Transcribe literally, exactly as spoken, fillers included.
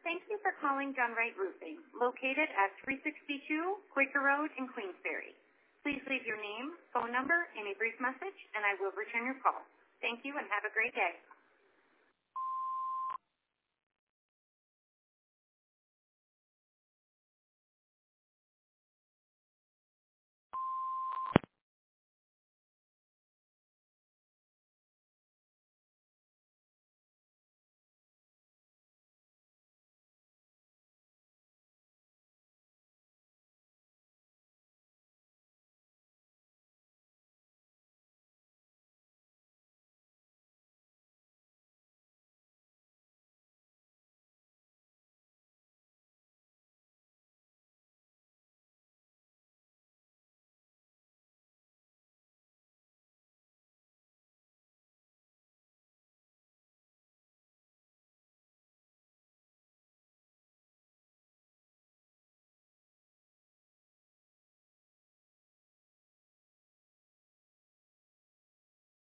Thank you for calling Dunright Roofing, located at three sixty-two Quaker Road in Queensbury. Please leave your name, phone number, and a brief message, and I will return your call. Thank you and have a great day.